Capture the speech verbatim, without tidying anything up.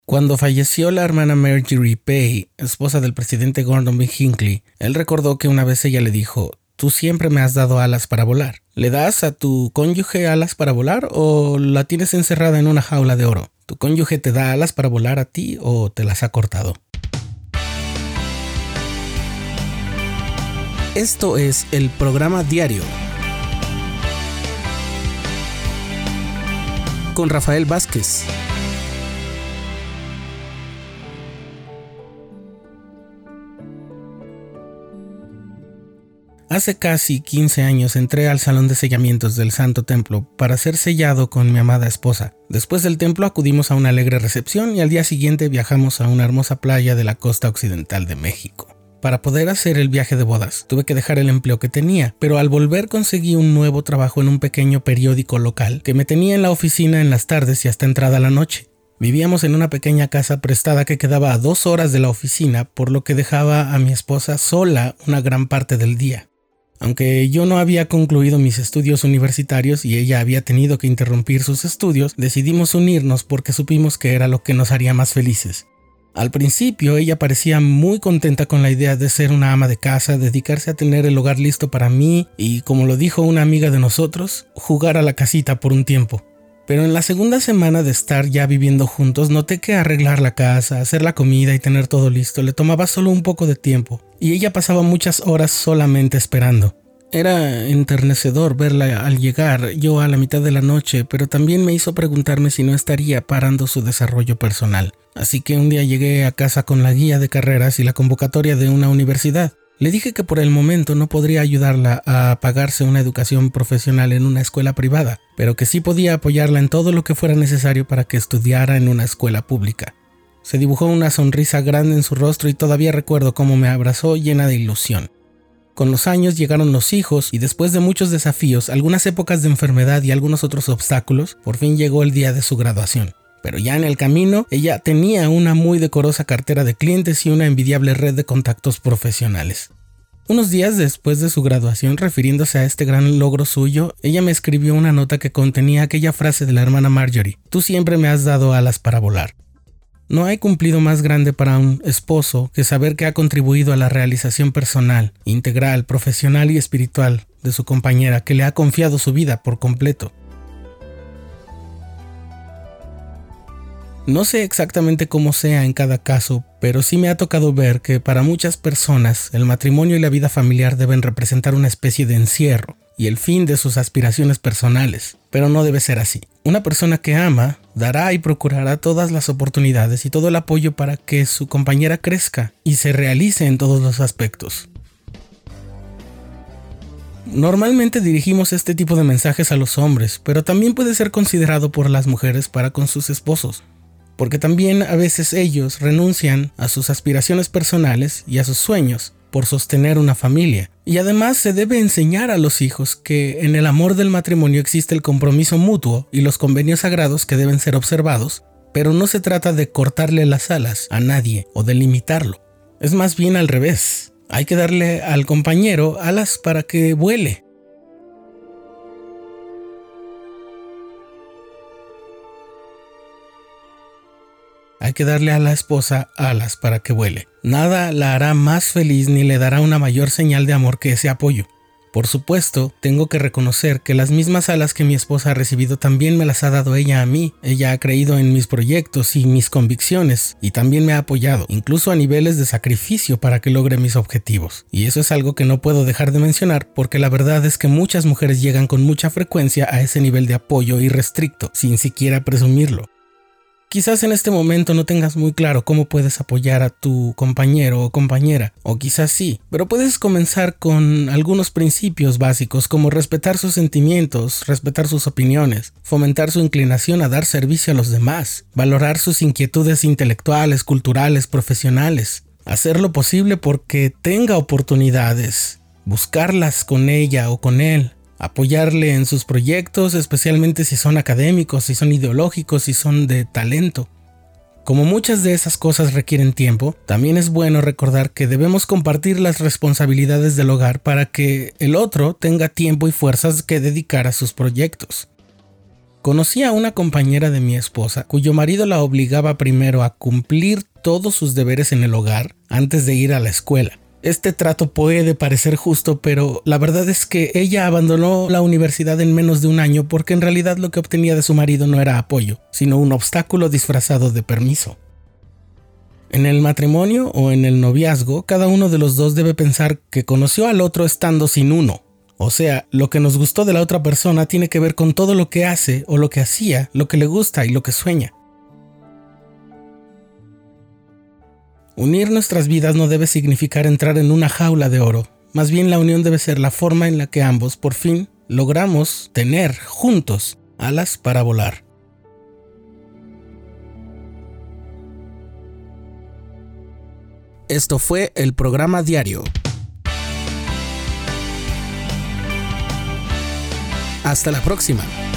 Cuando falleció la hermana Marjorie Pay, esposa del presidente Gordon B. Hinckley, él recordó que una vez ella le dijo: «Tú siempre me has dado alas para volar. ¿Le das a tu cónyuge alas para volar o la tienes encerrada en una jaula de oro? ¿Tu cónyuge te da alas para volar a ti o te las ha cortado?». Esto es el programa diario con Rafael Vázquez. Hace casi quince años entré al salón de sellamientos del Santo Templo para ser sellado con mi amada esposa. Después del templo acudimos a una alegre recepción y al día siguiente viajamos a una hermosa playa de la costa occidental de México. Para poder hacer el viaje de bodas, tuve que dejar el empleo que tenía, pero al volver conseguí un nuevo trabajo en un pequeño periódico local que me tenía en la oficina en las tardes y hasta entrada la noche. Vivíamos en una pequeña casa prestada que quedaba a dos horas de la oficina, por lo que dejaba a mi esposa sola una gran parte del día. Aunque yo no había concluido mis estudios universitarios y ella había tenido que interrumpir sus estudios, decidimos unirnos porque supimos que era lo que nos haría más felices. Al principio ella parecía muy contenta con la idea de ser una ama de casa, dedicarse a tener el hogar listo para mí y, como lo dijo una amiga de nosotros, jugar a la casita por un tiempo. Pero en la segunda semana de estar ya viviendo juntos, noté que arreglar la casa, hacer la comida y tener todo listo le tomaba solo un poco de tiempo, y ella pasaba muchas horas solamente esperando. Era enternecedor verla al llegar, yo a la mitad de la noche, pero también me hizo preguntarme si no estaría parando su desarrollo personal. Así que un día llegué a casa con la guía de carreras y la convocatoria de una universidad. Le dije que por el momento no podría ayudarla a pagarse una educación profesional en una escuela privada, pero que sí podía apoyarla en todo lo que fuera necesario para que estudiara en una escuela pública. Se dibujó una sonrisa grande en su rostro y todavía recuerdo cómo me abrazó llena de ilusión. Con los años llegaron los hijos y después de muchos desafíos, algunas épocas de enfermedad y algunos otros obstáculos, por fin llegó el día de su graduación. Pero ya en el camino, ella tenía una muy decorosa cartera de clientes y una envidiable red de contactos profesionales. Unos días después de su graduación, refiriéndose a este gran logro suyo, ella me escribió una nota que contenía aquella frase de la hermana Marjorie: «Tú siempre me has dado alas para volar». No hay cumplido más grande para un esposo que saber que ha contribuido a la realización personal, integral, profesional y espiritual de su compañera, que le ha confiado su vida por completo. No sé exactamente cómo sea en cada caso, pero sí me ha tocado ver que para muchas personas el matrimonio y la vida familiar deben representar una especie de encierro y el fin de sus aspiraciones personales, pero no debe ser así. Una persona que ama dará y procurará todas las oportunidades y todo el apoyo para que su compañera crezca y se realice en todos los aspectos. Normalmente dirigimos este tipo de mensajes a los hombres, pero también puede ser considerado por las mujeres para con sus esposos, porque también a veces ellos renuncian a sus aspiraciones personales y a sus sueños por sostener una familia. Y además se debe enseñar a los hijos que en el amor del matrimonio existe el compromiso mutuo y los convenios sagrados que deben ser observados, pero no se trata de cortarle las alas a nadie o de limitarlo. Es más bien al revés. Hay que darle al compañero alas para que vuele. Hay que darle a la esposa alas para que vuele. Nada la hará más feliz ni le dará una mayor señal de amor que ese apoyo. Por supuesto, tengo que reconocer que las mismas alas que mi esposa ha recibido también me las ha dado ella a mí. Ella ha creído en mis proyectos y mis convicciones y también me ha apoyado, incluso a niveles de sacrificio para que logre mis objetivos. Y eso es algo que no puedo dejar de mencionar porque la verdad es que muchas mujeres llegan con mucha frecuencia a ese nivel de apoyo irrestricto, sin siquiera presumirlo. Quizás en este momento no tengas muy claro cómo puedes apoyar a tu compañero o compañera, o quizás sí, pero puedes comenzar con algunos principios básicos como respetar sus sentimientos, respetar sus opiniones, fomentar su inclinación a dar servicio a los demás, valorar sus inquietudes intelectuales, culturales, profesionales, hacer lo posible porque tenga oportunidades, buscarlas con ella o con él, apoyarle en sus proyectos, especialmente si son académicos, si son ideológicos, si son de talento. Como muchas de esas cosas requieren tiempo, también es bueno recordar que debemos compartir las responsabilidades del hogar para que el otro tenga tiempo y fuerzas que dedicar a sus proyectos. Conocí a una compañera de mi esposa cuyo marido la obligaba primero a cumplir todos sus deberes en el hogar antes de ir a la escuela. Este trato puede parecer justo, pero la verdad es que ella abandonó la universidad en menos de un año porque en realidad lo que obtenía de su marido no era apoyo, sino un obstáculo disfrazado de permiso. En el matrimonio o en el noviazgo, cada uno de los dos debe pensar que conoció al otro estando sin uno. O sea, lo que nos gustó de la otra persona tiene que ver con todo lo que hace o lo que hacía, lo que le gusta y lo que sueña. Unir nuestras vidas no debe significar entrar en una jaula de oro. Más bien la unión debe ser la forma en la que ambos, por fin, logramos tener juntos alas para volar. Esto fue el programa diario. Hasta la próxima.